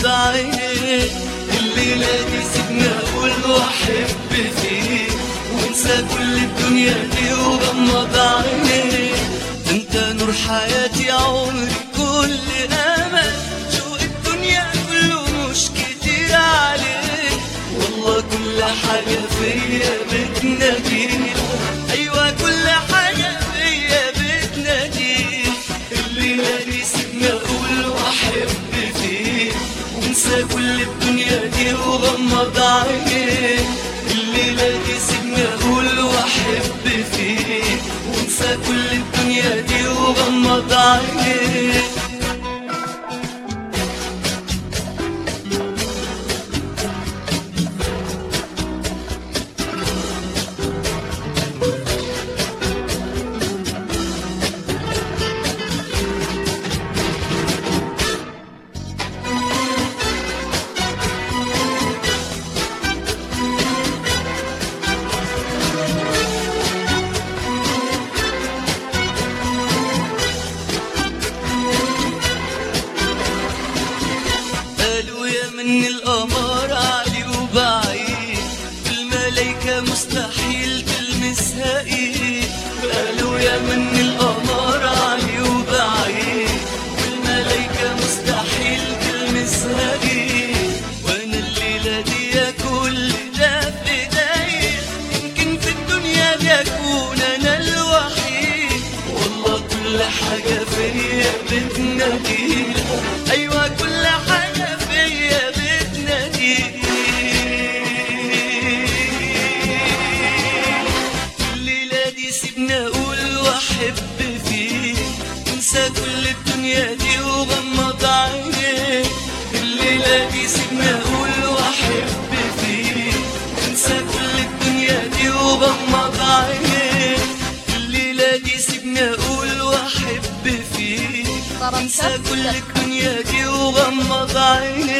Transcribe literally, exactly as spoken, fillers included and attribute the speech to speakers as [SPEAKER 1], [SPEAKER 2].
[SPEAKER 1] وغمض عينيك. الليلة دي سيبني أقول وأحب فيك وانسى كل الدنيا دي وغمض عينيك. انت نور حياتي عمري كل أمل، شوق الدنيا كله مش كتير عليك. والله كل حاجة فيا بتناديك، أيوة كل حاجة فيا بتناديك. الليلة دي سيبني أقول وأحب فيك وانسى كل الدنيا دي وغمض عينيك. الليلة دي سيبني أقول وأحب فيك وانسى كل الدنيا دي وغمض عينيك. من القمر عالي وبعيد، الملايكة مستحيل تلمسها ايد. قالوا يا من القمر عالي وبعيد، الملايكة مستحيل تلمسها ايد. وانا الليلة دي كل ده في ايديا، يمكن في الدنيا دي اكون انا الوحيد. والله كل حاجة فيا بتناديك، ايوه كل حاجة فيا بتناديك. الليلة دي سيبني اقول واحب فيك انسى كل الدنيا دي وغمض عينيك. الليلة دي سيبني اقول واحب فيك انسى كل الدنيا دي وغمض عينيك. الليلة دي سيبني اقول واحب فيك انسى كل الدنيا دي وغمض عينيك.